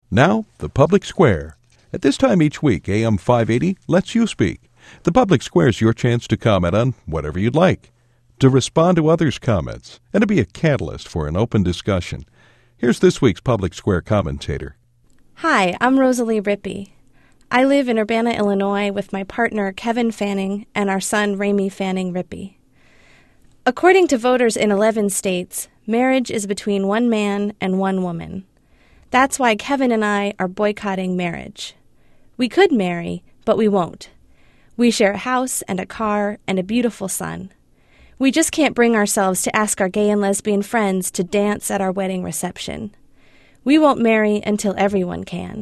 Now, the Public Square. At this time each week, AM 580 lets you speak. The Public Square is your chance to comment on whatever you'd like, to respond to others' comments, and to be a catalyst for an open discussion. Here's this week's Public Square commentator. Hi, I'm Rosalie Rippey. I live in Urbana, Illinois with my partner Kevin Fanning and our son Ramy Fanning Rippey. According to voters in 11 states, marriage is between one man and one woman. That's why Kevin and I are boycotting marriage. We could marry, but we won't. We share a house and a car and a beautiful son. We just can't bring ourselves to ask our gay and lesbian friends to dance at our wedding reception. We won't marry until everyone can.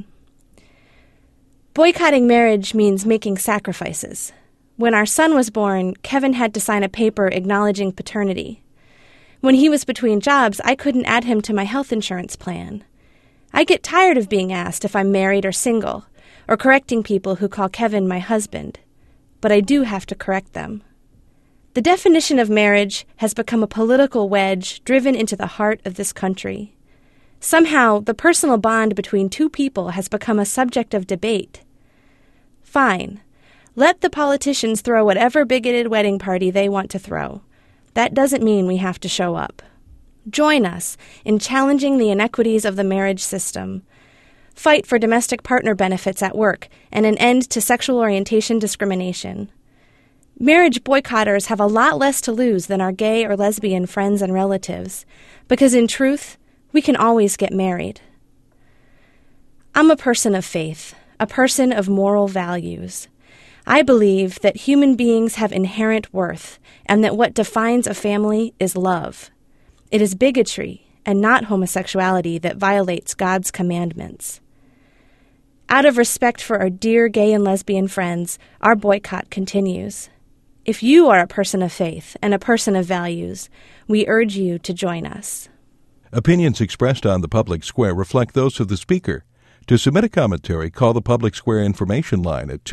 Boycotting marriage means making sacrifices. When our son was born, Kevin had to sign a paper acknowledging paternity. When he was between jobs, I couldn't add him to my health insurance plan. I get tired of being asked if I'm married or single, or correcting people who call Kevin my husband. But I do have to correct them. The definition of marriage has become a political wedge driven into the heart of this country. Somehow, the personal bond between two people has become a subject of debate. Fine. Let the politicians throw whatever bigoted wedding party they want to throw. That doesn't mean we have to show up. Join us in challenging the inequities of the marriage system. Fight for domestic partner benefits at work and an end to sexual orientation discrimination. Marriage boycotters have a lot less to lose than our gay or lesbian friends and relatives, because in truth, we can always get married. I'm a person of faith, a person of moral values. I believe that human beings have inherent worth and that what defines a family is love. It is bigotry and not homosexuality that violates God's commandments. Out of respect for our dear gay and lesbian friends, our boycott continues. If you are a person of faith and a person of values, we urge you to join us. Opinions expressed on the Public Square reflect those of the speaker. To submit a commentary, call the Public Square information line at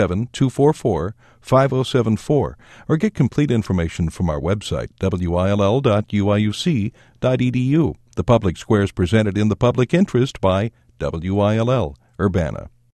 217-244-5074 or get complete information from our website, will.uiuc.edu. The Public Square is presented in the public interest by WILL, Urbana.